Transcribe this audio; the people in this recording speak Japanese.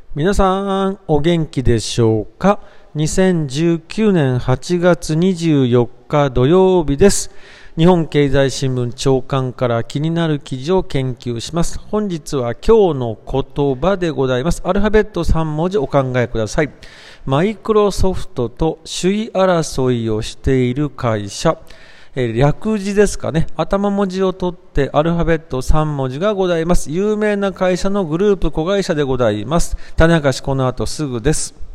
皆さんお元気でしょうか。2019年8月24日土曜日です。日本経済新聞朝刊から気になる記事を研究します。本日は今日の言葉でございます。アルファベット3文字お考えください。マイクロソフトと首位争いをしている会社、略字ですかね。頭文字を取ってアルファベット3文字がございます。有名な会社のグループ子会社でございます。種明かしこの後すぐです。